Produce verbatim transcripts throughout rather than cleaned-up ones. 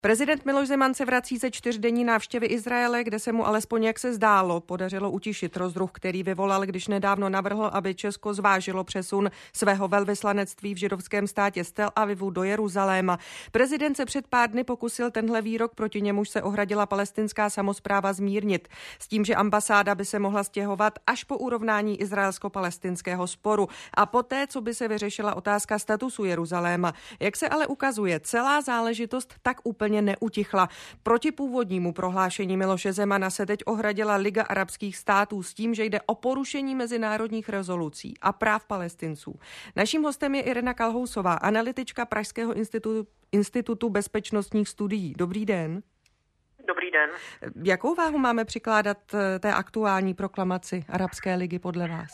Prezident Miloš Zeman se vrací ze čtyřdenní návštěvy Izraele, kde se mu alespoň, jak se zdálo, podařilo utišit rozruch, který vyvolal, když nedávno navrhl, aby Česko zvážilo přesun svého velvyslanectví v židovském státě z Tel Avivu do Jeruzaléma. Prezident se před pár dny pokusil tenhle výrok, proti němuž se ohradila palestinská samospráva, zmírnit, s tím, že ambasáda by se mohla stěhovat až po urovnání izraelsko-palestinského sporu a poté, co by se vyřešila otázka statusu Jeruzaléma. Jak se ale ukazuje, celá záležitost tak úplně neutichla. Proti původnímu prohlášení Miloše Zemana se teď ohradila Liga arabských států s tím, že jde o porušení mezinárodních rezolucí a práv Palestinců. Naším hostem je Irena Kalhousová, analytička Pražského institutu, institutu bezpečnostních studií. Dobrý den. Dobrý den. Jakou váhu máme přikládat té aktuální proklamaci Arabské ligy podle vás?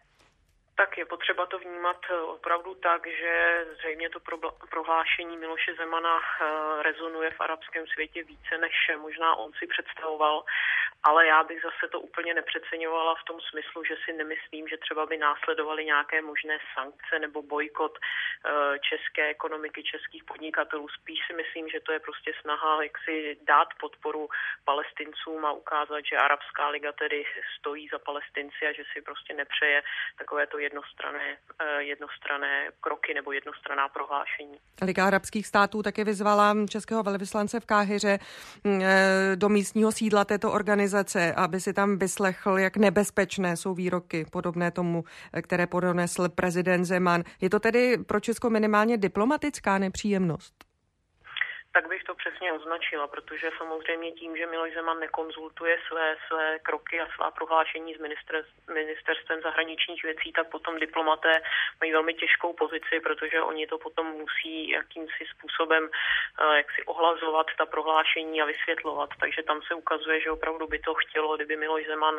Tak je potřeba to vnímat opravdu tak, že zřejmě to prohlášení Miloše Zemana rezonuje v arabském světě více, než možná on si představoval, ale já bych zase to úplně nepřeceňovala v tom smyslu, že si nemyslím, že třeba by následovaly nějaké možné sankce nebo bojkot české ekonomiky, českých podnikatelů. Spíš si myslím, že to je prostě snaha, jak si dát podporu Palestincům a ukázat, že Arabská liga tedy stojí za Palestinci a že si prostě nepřeje takovéto jednostranné, jednostranné kroky nebo jednostranná prohlášení. Liga arabských států také vyzvala českého velvyslance v Káhiře do místního sídla této organizace, aby si tam vyslechl, jak nebezpečné jsou výroky podobné tomu, které pronesl prezident Zeman. Je to tedy pro Česko minimálně diplomatická nepříjemnost? Tak bych to přesně označila, protože samozřejmě tím, že Miloš Zeman nekonzultuje své, své kroky a svá prohlášení s minister, ministerstvem zahraničních věcí, tak potom diplomaté mají velmi těžkou pozici, protože oni to potom musí jakýmsi způsobem jak si ohlazovat ta prohlášení a vysvětlovat. Takže tam se ukazuje, že opravdu by to chtělo, kdyby Miloš Zeman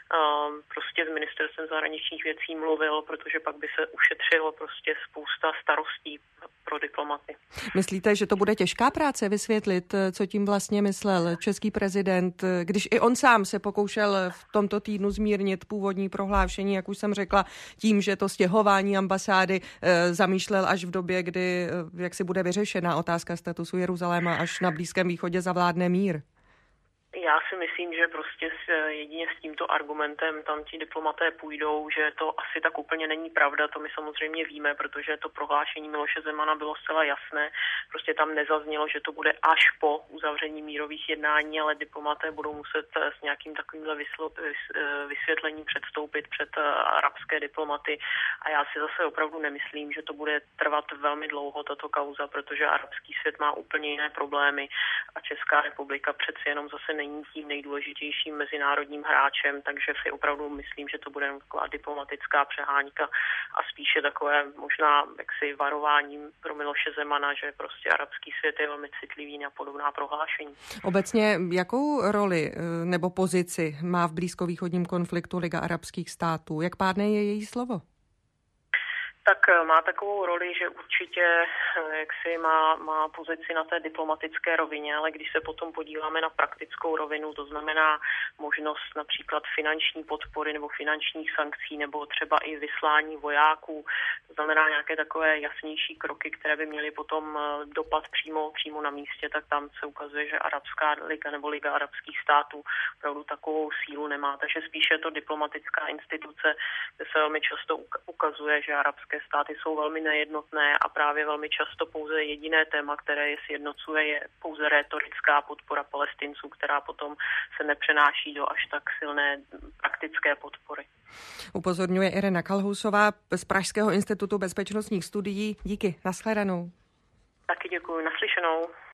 prostě s ministerstvem zahraničních věcí mluvil, protože pak by se ušetřilo prostě spousta starostí pro diplomaty. Myslíte, že to bude těžká práce vysvětlit, co tím vlastně myslel český prezident, když i on sám se pokoušel v tomto týdnu zmírnit původní prohlášení, jak už jsem řekla, tím, že to stěhování ambasády e, zamýšlel až v době, kdy e, jak si bude vyřešena otázka statusu Jeruzaléma, až na Blízkém východě zavládne mír? Já si myslím, že prostě s, jedině s tímto argumentem tam ti diplomaté půjdou, že to asi tak úplně není pravda, to my samozřejmě víme, protože to prohlášení Miloše Zemana bylo zcela jasné, prostě tam nezaznělo, že to bude až po uzavření mírových jednání, ale diplomaté budou muset s nějakým takovýmhle vysvětlením předstoupit před arabské diplomaty a já si zase opravdu nemyslím, že to bude trvat velmi dlouho tato kauza, protože arabský svět má úplně jiné problémy a Česká republika přeci jenom zase není tím nejdůležitějším mezinárodním hráčem, takže si opravdu myslím, že to bude taková diplomatická přeháňka a spíše takové možná jaksi varováním pro Miloše Zemana, že prostě arabský svět je velmi citlivý na podobná prohlášení. Obecně jakou roli nebo pozici má v blízkovýchodním konfliktu Liga arabských států? Jak pádné je její slovo? Tak má takovou roli, že určitě jaksi má, má pozici na té diplomatické rovině, ale když se potom podíváme na praktickou rovinu, to znamená možnost například finanční podpory nebo finančních sankcí nebo třeba i vyslání vojáků, to znamená nějaké takové jasnější kroky, které by měly potom dopad přímo, přímo na místě, tak tam se ukazuje, že Arabská liga nebo Liga arabských států opravdu takovou sílu nemá. Takže spíše je to diplomatická instituce, kde se velmi často ukazuje, že arabské státy jsou velmi nejednotné a právě velmi často pouze jediné téma, které je sjednocuje, je pouze rétorická podpora Palestinců, která potom se nepřenáší do až tak silné praktické podpory. Upozorňuje Irena Kalhousová z Pražského institutu bezpečnostních studií. Díky, nashledanou. Taky děkuji, naslyšenou.